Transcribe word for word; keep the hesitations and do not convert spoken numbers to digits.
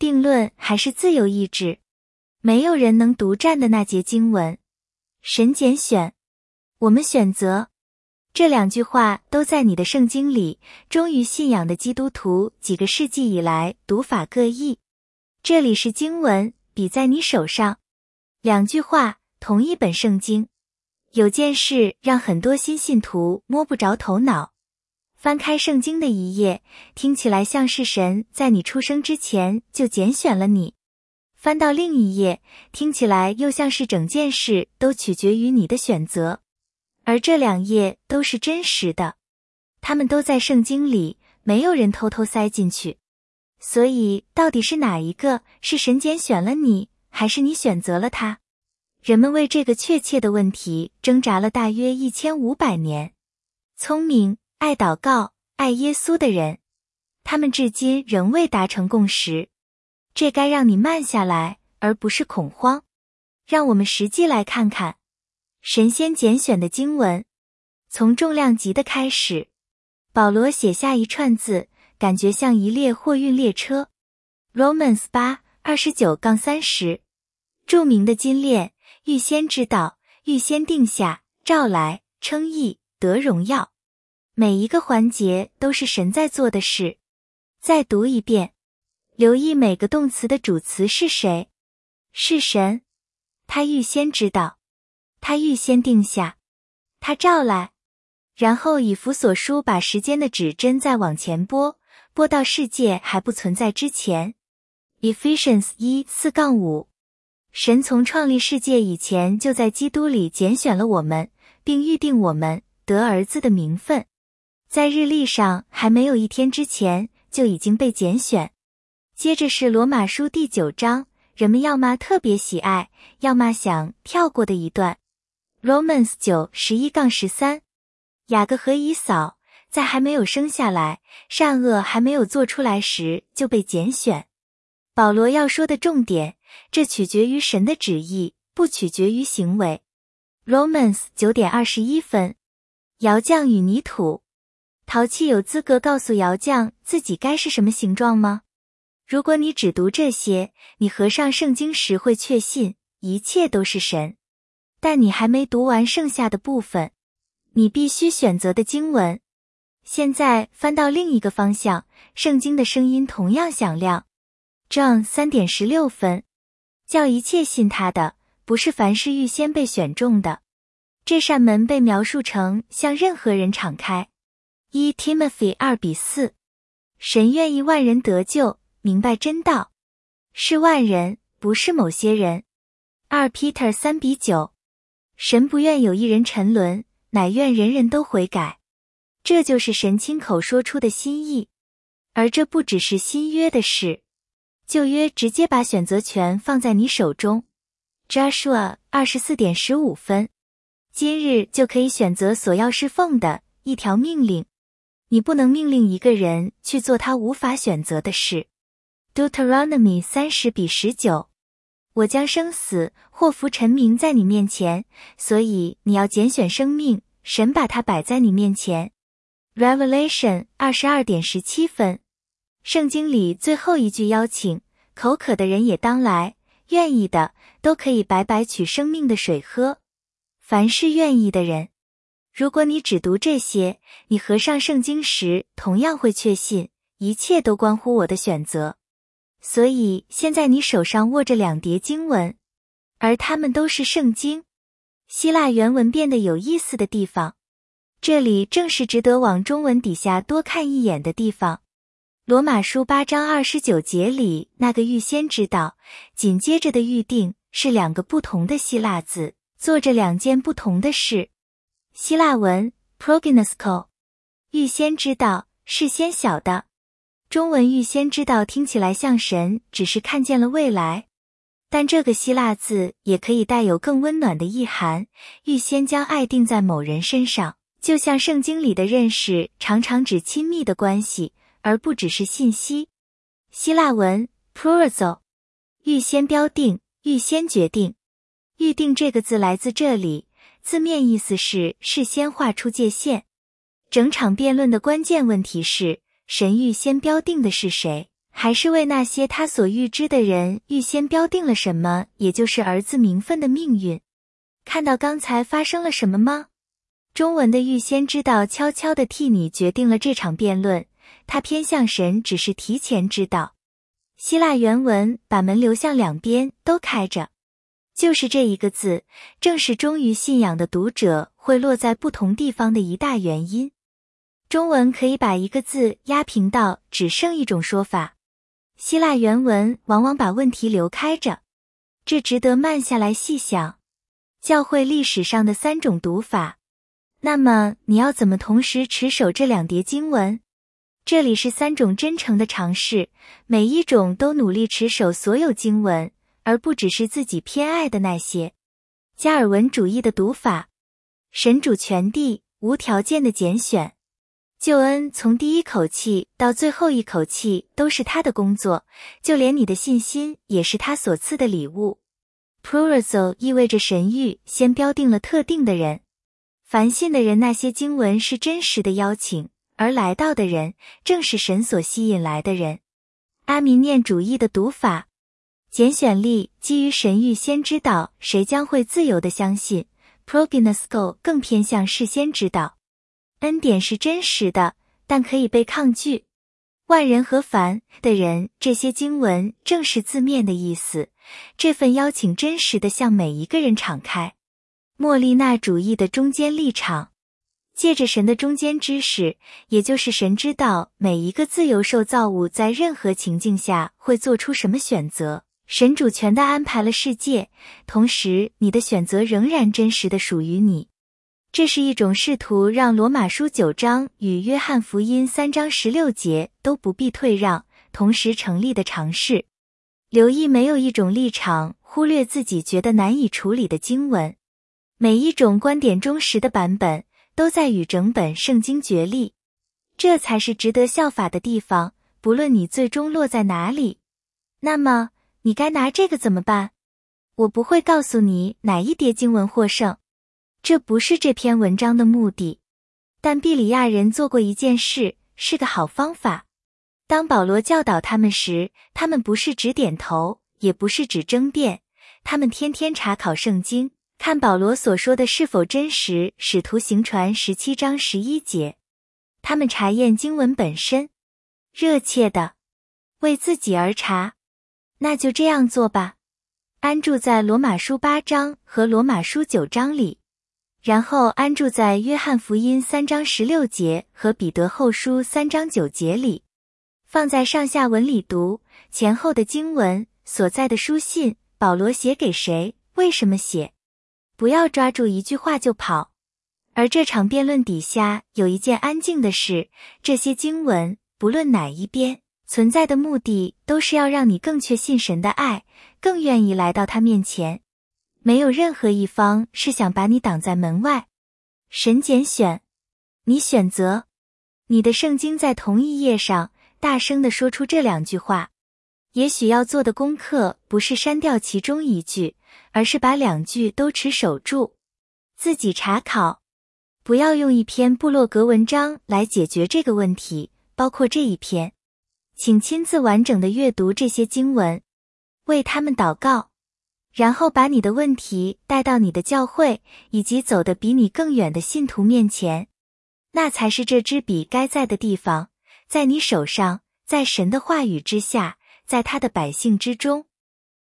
定论还是自由意志？没有人能独占的那节经文。神拣选，我们选择。这两句话都在你的圣经里，忠于信仰的基督徒几个世纪以来读法各异。这里是经文，笔在你手上。两句话，同一本圣经。有件事让很多新信徒摸不着头脑。翻开圣经的一页，听起来像是神在你出生之前就拣选了你。翻到另一页，听起来又像是整件事都取决于你的选择。而这两页都是真实的，它们都在圣经里，没有人偷偷塞进去。所以，到底是哪一个，是神拣选了你，还是你选择了他？人们为这个确切的问题挣扎了大约一千五百年。聪明、爱祷告、爱耶稣的人，他们至今仍未达成共识。这该让你慢下来，而不是恐慌。让我们实际来看看神先拣选的经文。从重量级的开始，保罗写下一串字，感觉像一列货运列车。Romans 八 二十九杠三十，著名的金链，预先知道，预先定下，召来，称义，得荣耀。每一个环节都是神在做的事。再读一遍，留意每个动词的主词是谁？是神。他预先知道，他预先定下，他召来。然后以弗所书把时间的指针再往前拨，拨到世界还不存在之前。Ephesians 一 四杠五，神从创立世界以前就在基督里拣选了我们，并预定我们得儿子的名分。在日历上还没有一天之前就已经被拣选。接着是罗马书第九章，人们要么特别喜爱，要么想跳过的一段。Romans 九 十一杠十三，雅各和以扫在还没有生下来，善恶还没有做出来时就被拣选。保罗要说的重点，这取决于神的旨意，不取决于行为。Romans 九点二十一分，窑匠与泥土。陶器有资格告诉窑匠自己该是什么形状吗？如果你只读这些，你合上圣经时会确信一切都是神。但你还没读完剩下的部分，你必须选择的经文。现在翻到另一个方向，圣经的声音同样响亮。John 三点十六分，叫一切信他的，不是凡是预先被选中的。这扇门被描述成向任何人敞开。一 Timothy 二比四，神愿意万人得救，明白真道，是万人，不是某些人。二 Peter 三比九，神不愿有一人沉沦，乃愿人人都悔改。这就是神亲口说出的心意。而这不只是新约的事，旧约直接把选择权放在你手中。Joshua 二十四点十五分，今日就可以选择所要侍奉的一条命令。你不能命令一个人去做他无法选择的事。Deuteronomy 三十比十九，我将生死祸福陈明在你面前，所以你要拣选生命，神把它摆在你面前。Revelation 二十二点十七分，圣经里最后一句邀请，口渴的人也当来，愿意的都可以白白取生命的水喝。凡是愿意的人。如果你只读这些，你合上圣经时同样会确信，一切都关乎我的选择。所以现在你手上握着两叠经文，而它们都是圣经。希腊原文变得有意思的地方，这里正是值得往中文底下多看一眼的地方。罗马书八章二十九节里那个预先知道，紧接着的预定是两个不同的希腊字，做着两件不同的事。希腊文 prognosko， 预先知道，事先晓得。中文预先知道听起来像神只是看见了未来，但这个希腊字也可以带有更温暖的意涵，预先将爱定在某人身上，就像圣经里的认识常常指亲密的关系，而不只是信息。希腊文 proorzo， 预先标定，预先决定。预定这个字来自这里，字面意思是事先画出界限。整场辩论的关键问题是，神预先标定的是谁， 还是为那些他所预知的人预先标定了什么，也就是儿子名分的命运？看到刚才发生了什么吗？中文的预先知道悄悄地替你决定了这场辩论，它偏向神只是提前知道。希腊原文把门留向两边都开着，就是这一个字，正是忠于信仰的读者会落在不同地方的一大原因。中文可以把一个字压平到只剩一种说法，希腊原文往往把问题留开着，这值得慢下来细想。教会历史上的三种读法，那么你要怎么同时持守这两叠经文？这里是三种真诚的尝试，每一种都努力持守所有经文，而不只是自己偏爱的那些。加尔文主义的读法，神主权地，无条件的拣选。救恩从第一口气到最后一口气都是他的工作，就连你的信心也是他所赐的礼物。Prorazo 意味着神谕先标定了特定的人，凡信的人那些经文是真实的邀请，而来到的人正是神所吸引来的人。阿明念主义的读法，拣选力基于神谕先知道谁将会自由地相信， Prognosco 更偏向事先知道。恩典是真实的，但可以被抗拒。万人和凡的人，这些经文正是字面的意思，这份邀请真实地向每一个人敞开。莫利纳主义的中间立场，借着神的中间知识，也就是神知道每一个自由受造物在任何情境下会做出什么选择，神主权地安排了世界，同时你的选择仍然真实地属于你。这是一种试图让罗马书九章与约翰福音三章十六节都不必退让，同时成立的尝试。留意没有一种立场忽略自己觉得难以处理的经文，每一种观点忠实的版本都在与整本圣经决力，这才是值得效法的地方，不论你最终落在哪里。那么，你该拿这个怎么办？我不会告诉你哪一叠经文获胜，这不是这篇文章的目的。但毕里亚人做过一件事，是个好方法。当保罗教导他们时，他们不是只点头，也不是只争辩，他们天天查考圣经，看保罗所说的是否真实。使徒行传十七章十一节，他们查验经文本身，热切的为自己而查。那就这样做吧，安住在罗马书八章和罗马书九章里，然后安住在约翰福音三章十六节和彼得后书三章九节里，放在上下文里读，前后的经文，所在的书信，保罗写给谁，为什么写，不要抓住一句话就跑。而这场辩论底下有一件安静的事，这些经文，不论哪一边，存在的目的都是要让你更确信神的爱，更愿意来到他面前。没有任何一方是想把你挡在门外。神拣选，你选择。你的圣经在同一页上，大声地说出这两句话。也许要做的功课不是删掉其中一句，而是把两句都持守住。自己查考，不要用一篇部落格文章来解决这个问题，包括这一篇。请亲自完整地阅读这些经文，为他们祷告，然后把你的问题带到你的教会以及走得比你更远的信徒面前。那才是这支笔该在的地方，在你手上，在神的话语之下，在他的百姓之中。